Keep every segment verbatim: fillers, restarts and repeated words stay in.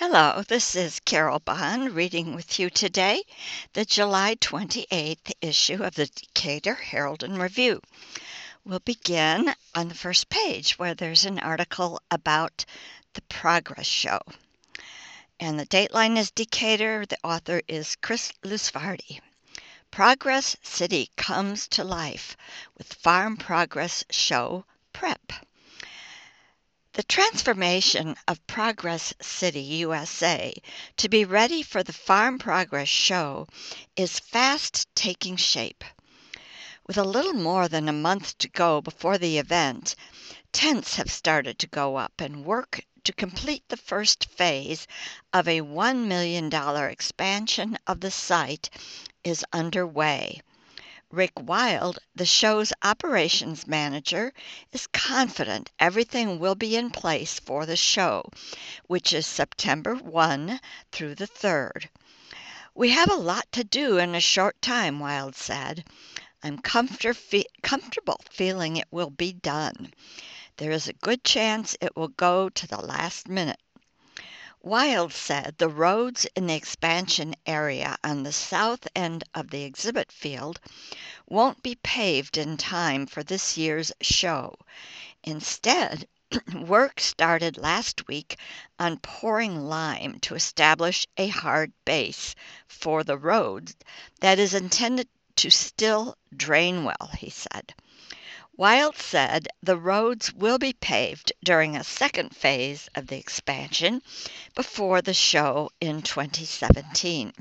Hello, this is Carol Bond reading with you today, the July twenty-eighth issue of the Decatur Herald and Review. We'll begin on the first page where there's an article about the Progress Show. And the dateline is Decatur. The author is Chris Lusvardi. Progress City comes to life with Farm Progress Show prep. The transformation of Progress City, U S A, to be ready for the Farm Progress Show is fast taking shape. With a little more than a month to go before the event, tents have started to go up and work to complete the first phase of a one million dollars expansion of the site is underway. Rick Wild, the show's operations manager, is confident everything will be in place for the show, which is September first through the third. We have a lot to do in a short time, Wild said. I'm comfort- fe- comfortable feeling it will be done. There is a good chance it will go to the last minute. Wild said the roads in the expansion area on the south end of the exhibit field won't be paved in time for this year's show. Instead, work started last week on pouring lime to establish a hard base for the roads that is intended to still drain well, he said. Wild said the roads will be paved during a second phase of the expansion before the show in twenty seventeen.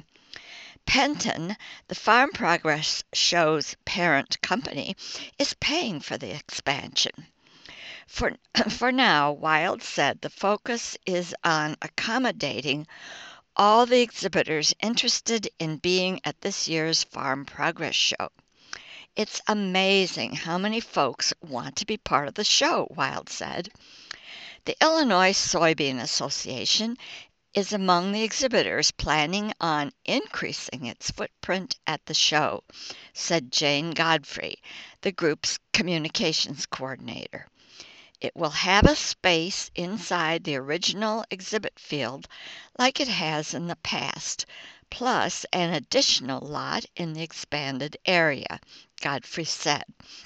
Penton, the Farm Progress Show's parent company, is paying for the expansion. For, for now, Wild said the focus is on accommodating all the exhibitors interested in being at this year's Farm Progress Show. It's amazing how many folks want to be part of the show, Wild said. The Illinois Soybean Association is among the exhibitors planning on increasing its footprint at the show, said Jane Godfrey, the group's communications coordinator. It will have a space inside the original exhibit field like it has in the past, plus an additional lot in the expanded area, Godfrey said.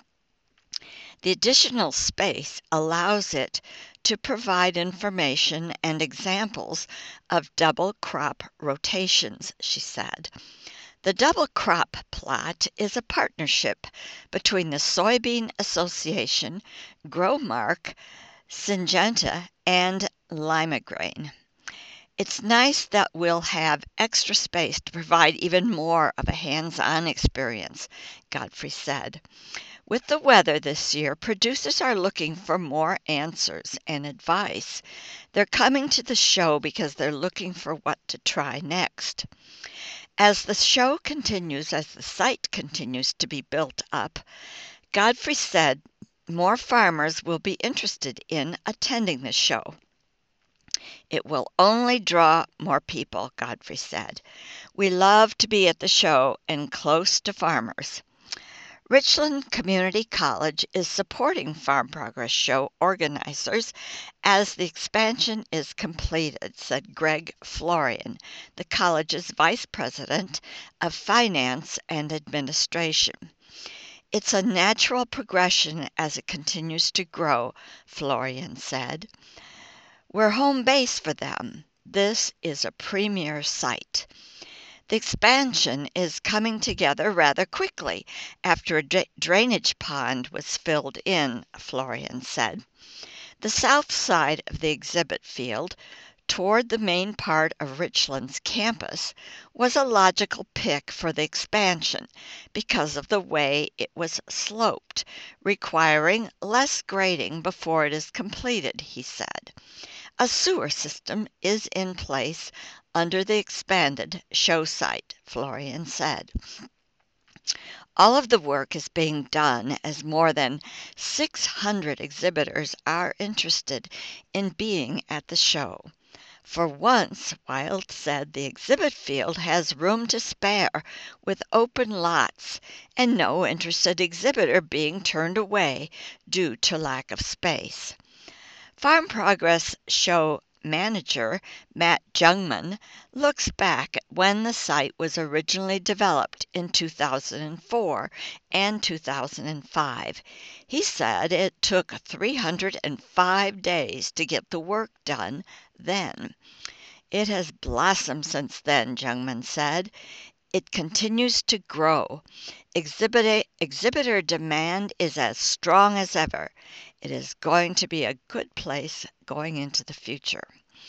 The additional space allows it to provide information and examples of double crop rotations, she said. The double crop plot is a partnership between the Soybean Association, Growmark, Syngenta, and Limagrain. It's nice that we'll have extra space to provide even more of a hands-on experience, Godfrey said. With the weather this year, producers are looking for more answers and advice. They're coming to the show because they're looking for what to try next. As the show continues, as the site continues to be built up, Godfrey said more farmers will be interested in attending the show. It will only draw more people, Godfrey said. We love to be at the show and close to farmers. Richland Community College is supporting Farm Progress Show organizers as the expansion is completed, said Greg Florian, the college's vice president of finance and administration. It's a natural progression as it continues to grow, Florian said. We're home base for them. This is a premier site. The expansion is coming together rather quickly after a dra- drainage pond was filled in, Florian said. The south side of the exhibit field, toward the main part of Richland's campus, was a logical pick for the expansion because of the way it was sloped, requiring less grading before it is completed, he said. A sewer system is in place under the expanded show site, Florian said. All of the work is being done as more than six hundred exhibitors are interested in being at the show. For once, Wild said the exhibit field has room to spare with open lots and no interested exhibitor being turned away due to lack of space. Farm Progress Show manager, Matt Jungmann, looks back at when the site was originally developed in two thousand four and two thousand five. He said it took three hundred five days to get the work done then. It has blossomed since then, Jungmann said. It continues to grow. Exhibitor, exhibitor demand is as strong as ever. It is going to be a good place going into the future.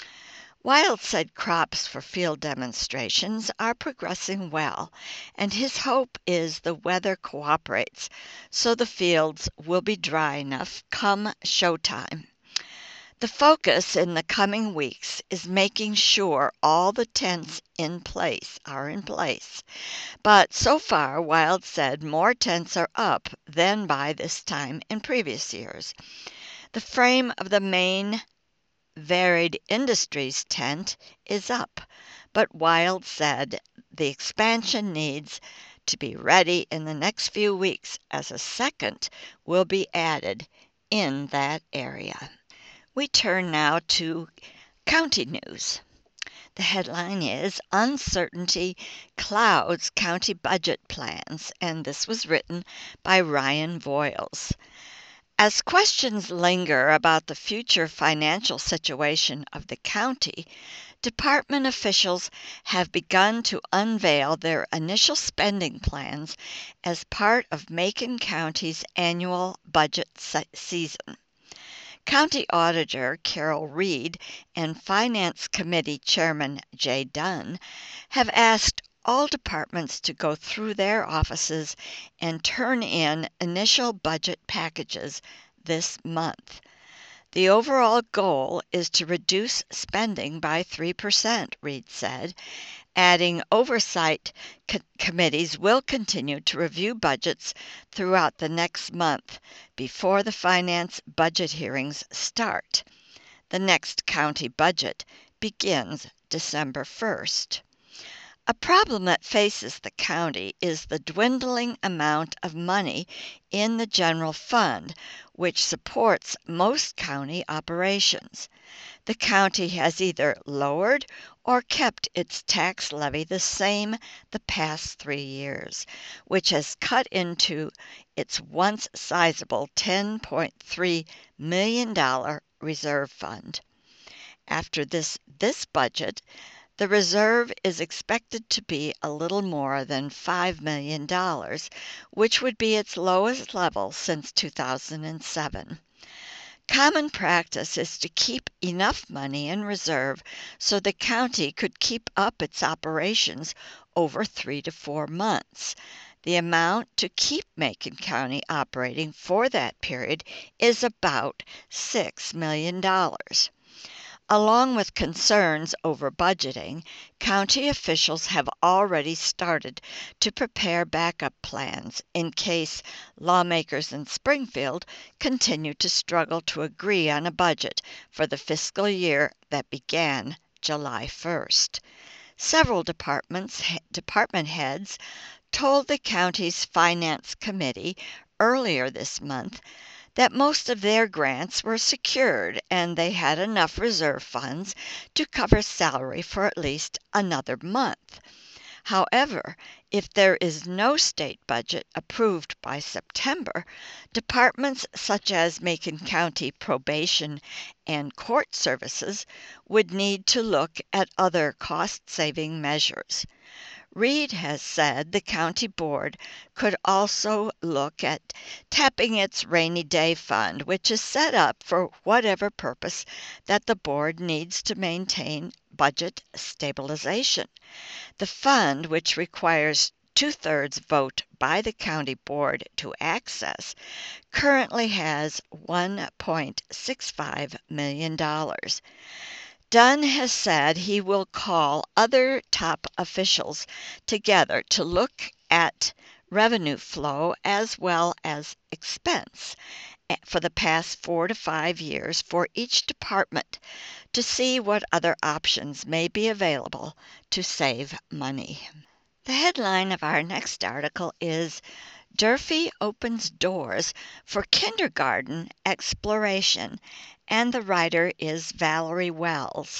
Wild said crops for field demonstrations are progressing well, and his hope is the weather cooperates so the fields will be dry enough come showtime. The focus in the coming weeks is making sure all the tents in place are in place. But so far, Wild said more tents are up than by this time in previous years. The frame of the main Varied Industries tent is up, but Wild said the expansion needs to be ready in the next few weeks as a second will be added in that area. We turn now to county news. The headline is Uncertainty Clouds County Budget Plans, and this was written by Ryan Voiles. As questions linger about the future financial situation of the county, department officials have begun to unveil their initial spending plans as part of Macon County's annual budget se- season. County Auditor Carol Reed and Finance Committee Chairman Jay Dunn have asked all departments to go through their offices and turn in initial budget packages this month. The overall goal is to reduce spending by three percent, Reed said, adding oversight co- committees will continue to review budgets throughout the next month before the finance budget hearings start. The next county budget begins December first. A problem that faces the county is the dwindling amount of money in the general fund, which supports most county operations. The county has either lowered or kept its tax levy the same the past three years, which has cut into its once sizable ten point three million dollars reserve fund. After this, this budget, the reserve is expected to be a little more than five million dollars, which would be its lowest level since two thousand seven. Common practice is to keep enough money in reserve so the county could keep up its operations over three to four months. The amount to keep Macon County operating for that period is about six million dollars. Along with concerns over budgeting, county officials have already started to prepare backup plans in case lawmakers in Springfield continue to struggle to agree on a budget for the fiscal year that began July first. Several departments, department heads told the county's finance committee earlier this month that most of their grants were secured and they had enough reserve funds to cover salary for at least another month. However, if there is no state budget approved by September, departments such as Macon County Probation and Court Services would need to look at other cost-saving measures. Reed has said the county board could also look at tapping its rainy day fund, which is set up for whatever purpose that the board needs to maintain budget stabilization. The fund, which requires two-thirds vote by the county board to access, currently has one point six five million dollars. Dunn has said he will call other top officials together to look at revenue flow as well as expense for the past four to five years for each department to see what other options may be available to save money. The headline of our next article is Durfee opens doors for kindergarten exploration, and the writer is Valerie Wells.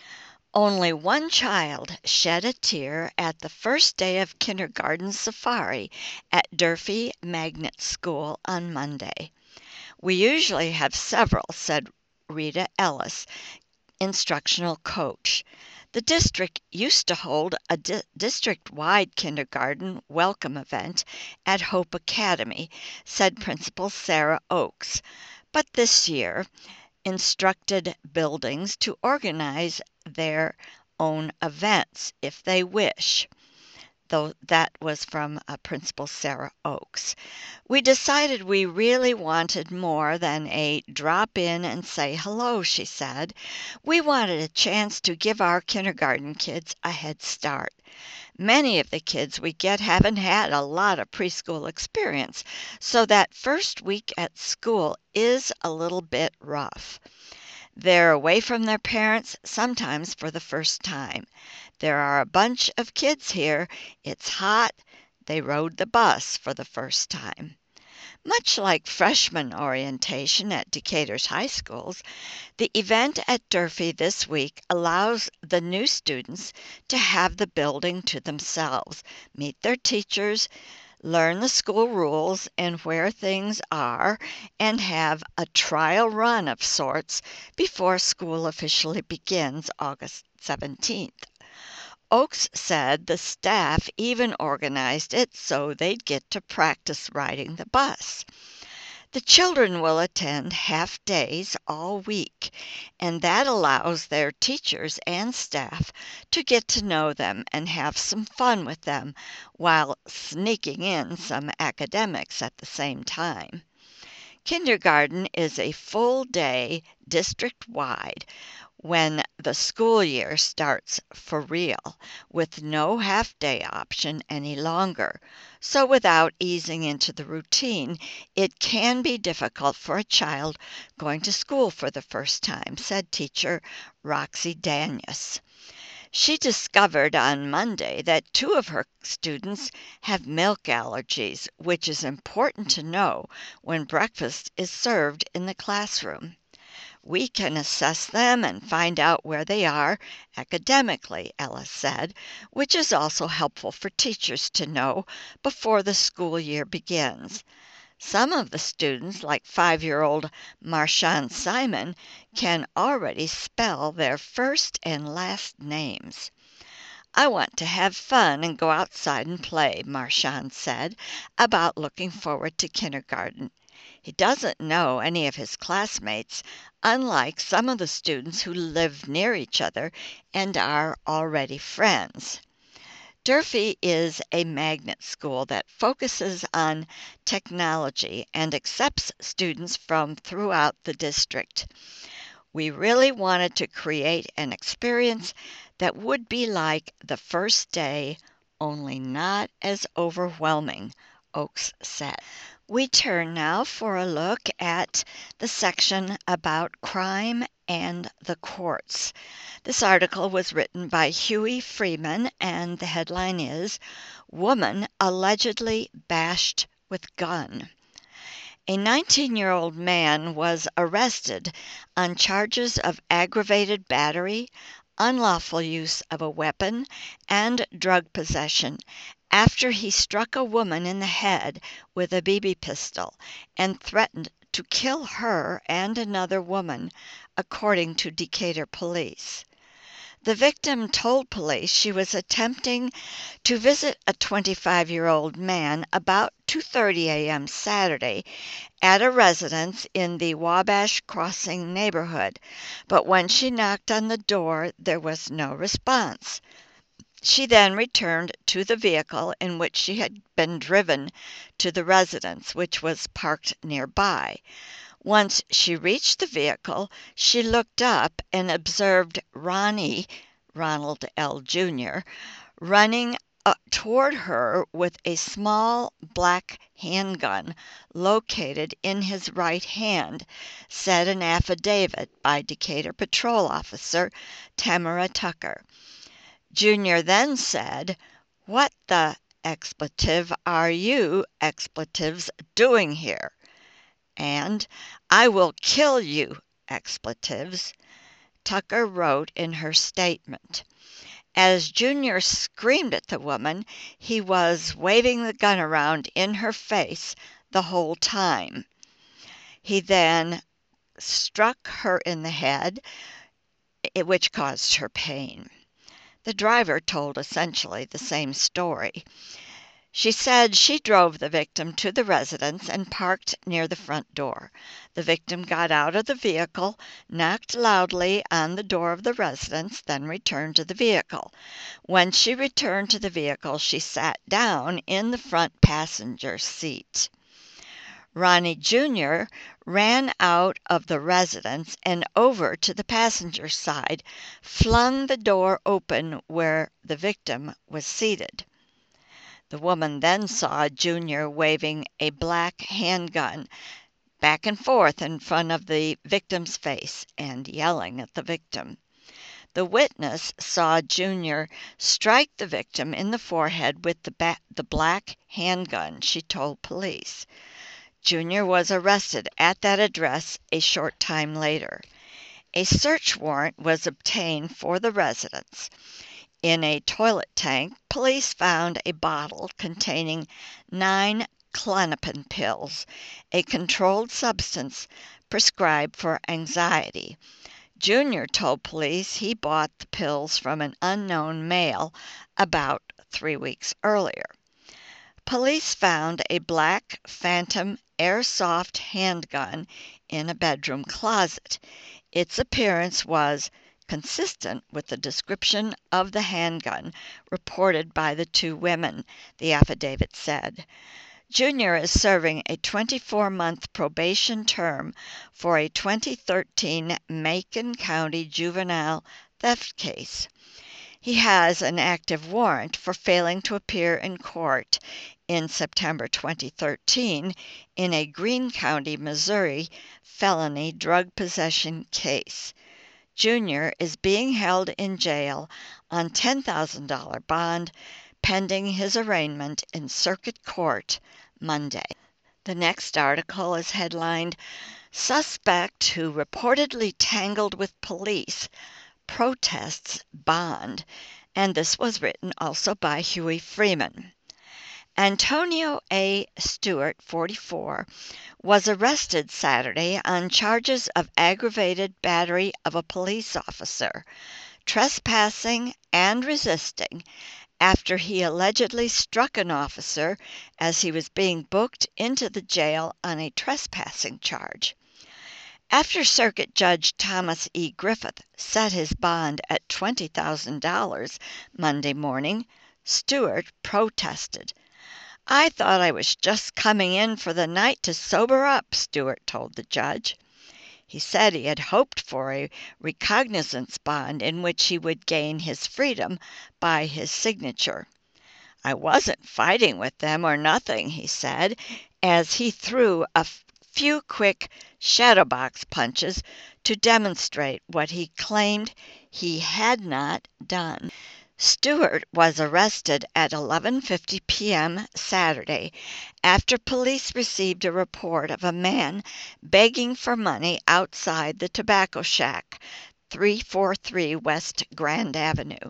Only one child shed a tear at the first day of kindergarten safari at Durfee Magnet School on Monday. We usually have several, said Rita Ellis, instructional coach. The district used to hold a di- district-wide kindergarten welcome event at Hope Academy, said Principal Sarah Oakes. But this year, instructed buildings to organize their own events if they wish. Though that was from uh, Principal Sarah Oakes. We decided we really wanted more than a drop in and say hello, she said. We wanted a chance to give our kindergarten kids a head start. Many of the kids we get haven't had a lot of preschool experience, so that first week at school is a little bit rough. They're away from their parents, sometimes for the first time. There are a bunch of kids here. It's hot. They rode the bus for the first time. Much like freshman orientation at Decatur's high schools, the event at Durfee this week allows the new students to have the building to themselves, meet their teachers, learn the school rules and where things are, and have a trial run of sorts before school officially begins August seventeenth. Oakes said the staff even organized it so they'd get to practice riding the bus. The children will attend half days all week, and that allows their teachers and staff to get to know them and have some fun with them while sneaking in some academics at the same time. Kindergarten is a full day district-wide when the school year starts for real, with no half-day option any longer. So without easing into the routine, it can be difficult for a child going to school for the first time, said teacher Roxy Danius. She discovered on Monday that two of her students have milk allergies, which is important to know when breakfast is served in the classroom. We can assess them and find out where they are academically, Ellis said, which is also helpful for teachers to know before the school year begins. Some of the students, like five-year-old Marshawn Simon, can already spell their first and last names. I want to have fun and go outside and play, Marshawn said, about looking forward to kindergarten. He doesn't know any of his classmates, unlike some of the students who live near each other and are already friends. Durfee is a magnet school that focuses on technology and accepts students from throughout the district. We really wanted to create an experience that would be like the first day, only not as overwhelming, Oakes said. We turn now for a look at the section about crime and the courts. This article was written by Huey Freeman, and the headline is Woman Allegedly Bashed with Gun. A nineteen-year-old man was arrested on charges of aggravated battery, unlawful use of a weapon, and drug possession after he struck a woman in the head with a B B pistol and threatened to kill her and another woman, according to Decatur police. The victim told police she was attempting to visit a twenty-five-year-old man about two thirty a.m. Saturday at a residence in the Wabash Crossing neighborhood, but when she knocked on the door, there was no response. She then returned to the vehicle in which she had been driven to the residence, which was parked nearby. Once she reached the vehicle, she looked up and observed Ronnie, Ronald L. Junior, running uh, toward her with a small black handgun located in his right hand, said an affidavit by Decatur Patrol Officer Tamara Tucker. Junior then said, "What the expletive are you expletives doing here? And I will kill you expletives, Tucker wrote in her statement. As Junior screamed at the woman, he was waving the gun around in her face the whole time. He then struck her in the head, which caused her pain. The driver told essentially the same story. She said she drove the victim to the residence and parked near the front door. The victim got out of the vehicle, knocked loudly on the door of the residence, then returned to the vehicle. When she returned to the vehicle, she sat down in the front passenger seat. Ronnie Junior ran out of the residence and over to the passenger side, flung the door open where the victim was seated. The woman then saw Junior waving a black handgun back and forth in front of the victim's face and yelling at the victim. The witness saw Junior strike the victim in the forehead with the, ba- the black handgun, she told police. Junior was arrested at that address a short time later. A search warrant was obtained for the residence. In a toilet tank, police found a bottle containing nine Klonopin pills, a controlled substance prescribed for anxiety. Junior told police he bought the pills from an unknown male about three weeks earlier. Police found a black Phantom airsoft handgun in a bedroom closet. Its appearance was consistent with the description of the handgun reported by the two women, the affidavit said. Junior is serving a twenty-four-month probation term for a twenty thirteen Macon County juvenile theft case. He has an active warrant for failing to appear in court in September twenty thirteen in a Greene County, Missouri felony drug possession case. Junior is being held in jail on ten thousand dollars bond pending his arraignment in circuit court Monday. The next article is headlined, Suspect Who Reportedly Tangled with Police Protests Bond, and this was written also by Huey Freeman. Antonio A. Stewart, forty-four, was arrested Saturday on charges of aggravated battery of a police officer, trespassing, and resisting after he allegedly struck an officer as he was being booked into the jail on a trespassing charge. After Circuit Judge Thomas E. Griffith set his bond at twenty thousand dollars Monday morning, Stewart protested. I thought I was just coming in for the night to sober up, Stewart told the judge. He said he had hoped for a recognizance bond in which he would gain his freedom by his signature. I wasn't fighting with them or nothing, he said, as he threw a few quick shadow box punches to demonstrate what he claimed he had not done. Stewart was arrested at eleven fifty p.m. Saturday after police received a report of a man begging for money outside the Tobacco Shack, three forty-three West Grand Avenue.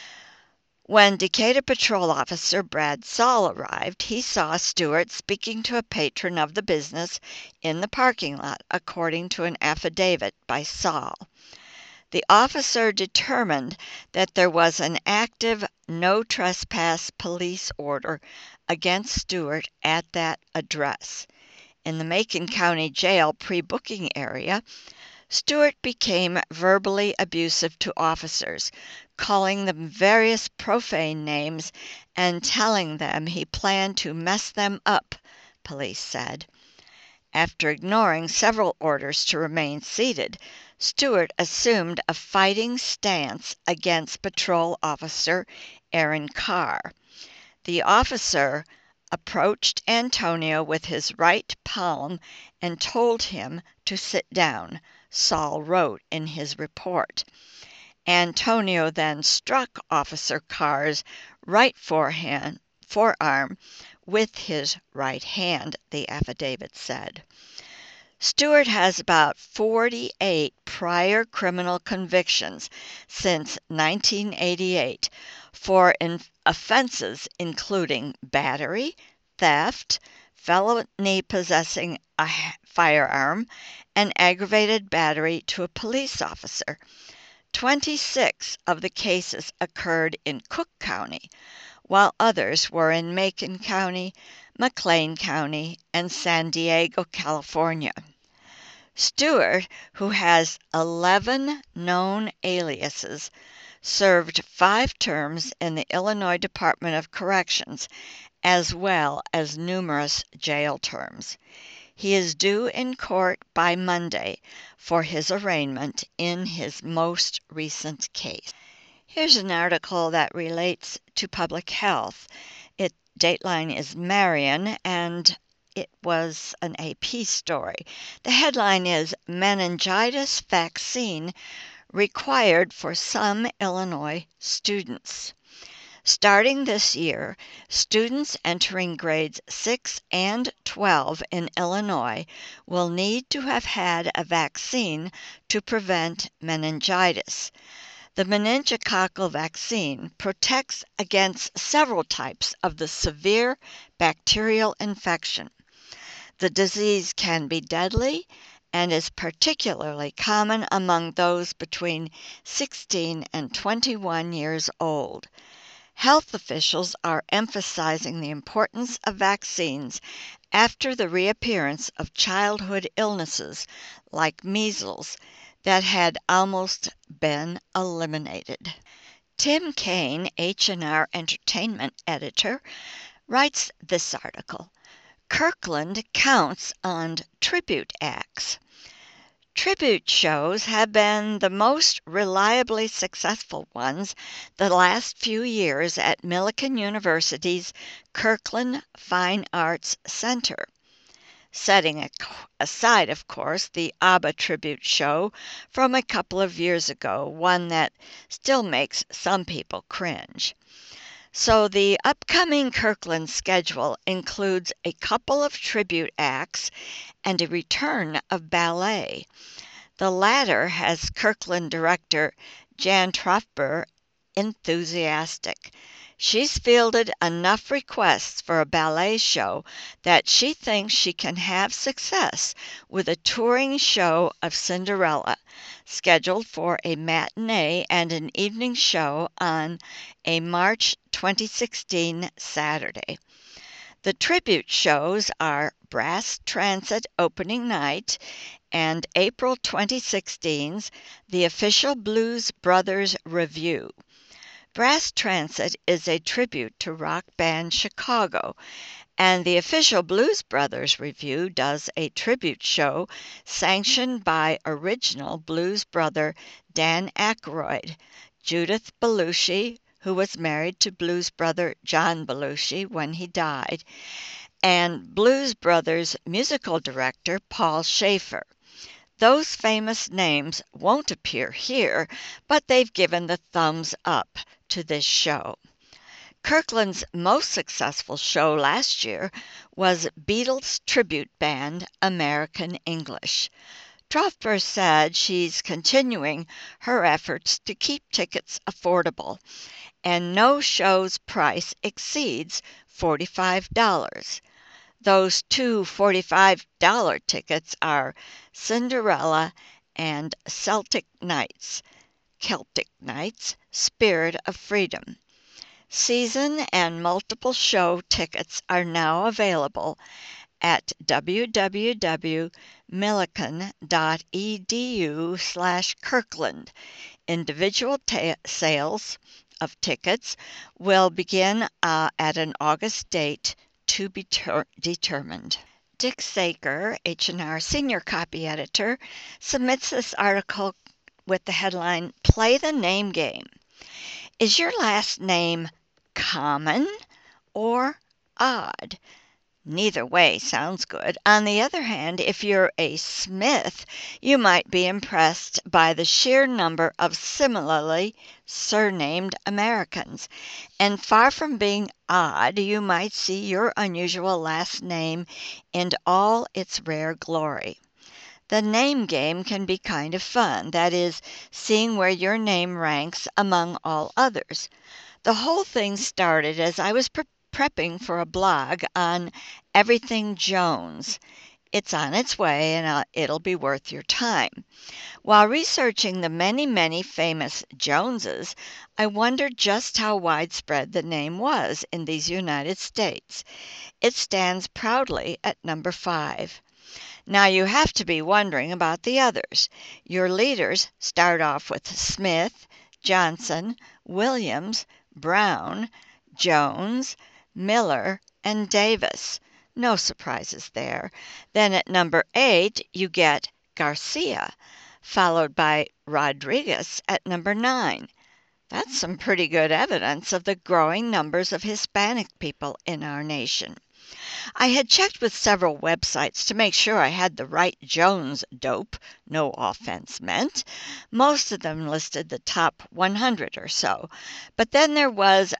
When Decatur Patrol Officer Brad Saul arrived, he saw Stewart speaking to a patron of the business in the parking lot, according to an affidavit by Saul. The officer determined that there was an active no trespass police order against Stewart at that address. In the Macon County Jail pre-booking area, Stewart became verbally abusive to officers, calling them various profane names and telling them he planned to mess them up, police said. After ignoring several orders to remain seated, Stewart assumed a fighting stance against Patrol Officer Aaron Carr. The officer approached Antonio with his right palm and told him to sit down, Saul wrote in his report. Antonio then struck Officer Carr's right forehand, forearm with his right hand, the affidavit said. Stewart has about forty-eight prior criminal convictions since nineteen eighty-eight for in- offenses including battery, theft, felony possessing a firearm, and aggravated battery to a police officer. twenty-six of the cases occurred in Cook County, while others were in Macon County, McLean County, and San Diego, California. Stewart, who has eleven known aliases, served five terms in the Illinois Department of Corrections, as well as numerous jail terms. He is due in court by Monday for his arraignment in his most recent case. Here's an article that relates to public health. Its dateline is Marion, and it was an A P story. The headline is Meningitis Vaccine Required for Some Illinois Students. Starting this year, students entering grades six and twelve in Illinois will need to have had a vaccine to prevent meningitis. The meningococcal vaccine protects against several types of the severe bacterial infection. The disease can be deadly and is particularly common among those between sixteen and twenty-one years old. Health officials are emphasizing the importance of vaccines after the reappearance of childhood illnesses like measles that had almost been eliminated. Tim Kaine, H and R Entertainment editor, writes this article. Kirkland counts on tribute acts. Tribute shows have been the most reliably successful ones the last few years at Millikan University's Kirkland Fine Arts Center. Setting aside, of course, the ABBA tribute show from a couple of years ago, one that still makes some people cringe. So the upcoming Kirkland schedule includes a couple of tribute acts and a return of ballet. The latter has Kirkland director Jan Trofber enthusiastic. She's fielded enough requests for a ballet show that she thinks she can have success with a touring show of Cinderella, scheduled for a matinee and an evening show on a March twenty sixteen Saturday. The tribute shows are Brass Transit opening night and April twenty sixteen's The Official Blues Brothers Revue. Brass Transit is a tribute to rock band Chicago, and the Official Blues Brothers Revue does a tribute show sanctioned by original blues brother Dan Aykroyd, Judith Belushi, who was married to blues brother John Belushi when he died, and Blues Brothers musical director Paul Shaffer. Those famous names won't appear here, but they've given the thumbs up to this show. Kirkland's most successful show last year was Beatles tribute band American English. Trofber said she's continuing her efforts to keep tickets affordable, and no show's price exceeds forty-five dollars. Those two forty-five dollars tickets are Cinderella and Celtic Knights, Celtic Knights, Spirit of Freedom. Season and multiple show tickets are now available at w w w dot millikan dot e d u slash Kirkland. Individual ta- sales of tickets will begin uh, at an August date to be ter- determined. Dick Saker, H and R Senior Copy Editor, submits this article with the headline, Play the Name Game. Is your last name common or odd? Neither way sounds good. On the other hand, if you're a Smith, you might be impressed by the sheer number of similarly surnamed Americans. And far from being odd, you might see your unusual last name in all its rare glory. The name game can be kind of fun, that is, seeing where your name ranks among all others. The whole thing started as I was pre- prepping for a blog on everything Jones. It's on its way and uh, it'll be worth your time. While researching the many, many famous Joneses, I wondered just how widespread the name was in these United States. It stands proudly at number five. Now you have to be wondering about the others. Your leaders start off with Smith, Johnson, Williams, Brown, Jones, Miller, and Davis. No surprises there. Then at number eight, you get Garcia, followed by Rodriguez at number nine. That's some pretty good evidence of the growing numbers of Hispanic people in our nation. I had checked with several websites to make sure I had the right Jones dope, no offense meant. Most of them listed the top one hundred or so. But then there was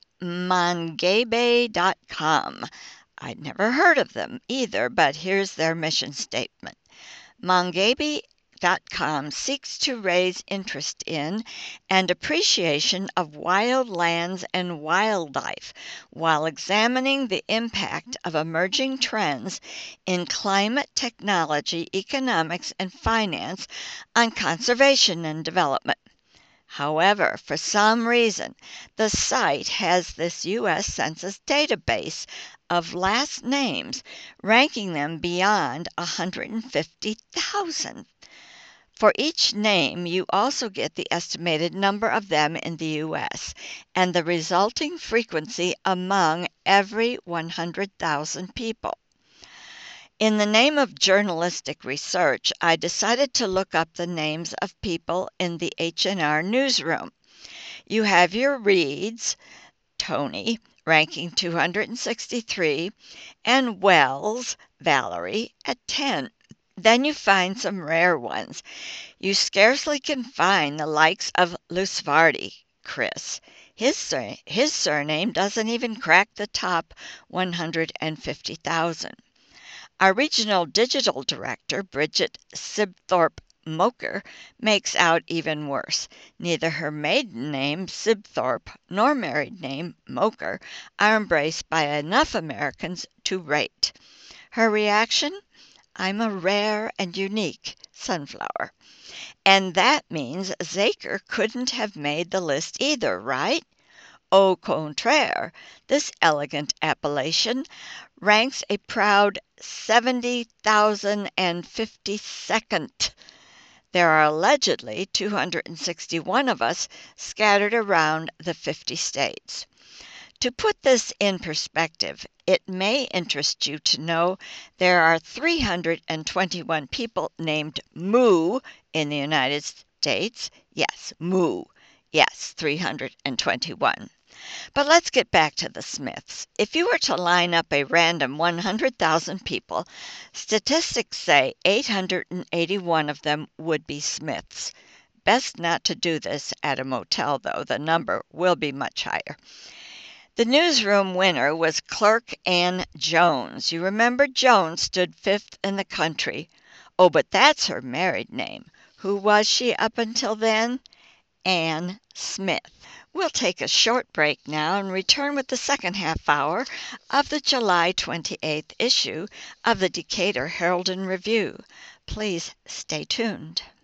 Mongabe dot com. I'd never heard of them either, but here's their mission statement. Mongabe dot com seeks to raise interest in and appreciation of wild lands and wildlife while examining the impact of emerging trends in climate technology, economics, and finance on conservation and development. However, for some reason, the site has this U S Census database of last names, ranking them beyond one hundred fifty thousand. For each name, you also get the estimated number of them in the U S and the resulting frequency among every one hundred thousand people. In the name of journalistic research, I decided to look up the names of people in the H and R newsroom. You have your Reeds, Tony, ranking two hundred sixty-three, and Wells, Valerie, at ten. Then you find some rare ones. You scarcely can find the likes of Lusvardi, Chris. His, sur- his surname doesn't even crack the top one hundred fifty thousand. Our regional digital director, Bridget Sibthorpe Moker, makes out even worse. Neither her maiden name, Sibthorpe, nor married name, Moker, are embraced by enough Americans to rate. Her reaction? I'm a rare and unique sunflower. And that means Zaker couldn't have made the list either, right? Au contraire, this elegant appellation ranks a proud seventy thousand fifty-second. There are allegedly two hundred sixty-one of us scattered around the fifty states. To put this in perspective, it may interest you to know there are three hundred twenty-one people named Moo in the United States. Yes, Moo. Yes, three hundred twenty-one. But let's get back to the Smiths. If you were to line up a random one hundred thousand people, statistics say eight hundred eighty-one of them would be Smiths. Best not to do this at a motel, though. The number will be much higher. The newsroom winner was Clerk Ann Jones. You remember Jones stood fifth in the country. Oh, but that's her married name. Who was she up until then? Ann Smith. We'll take a short break now and return with the second half hour of the July twenty-eighth issue of the Decatur Herald and Review. Please stay tuned.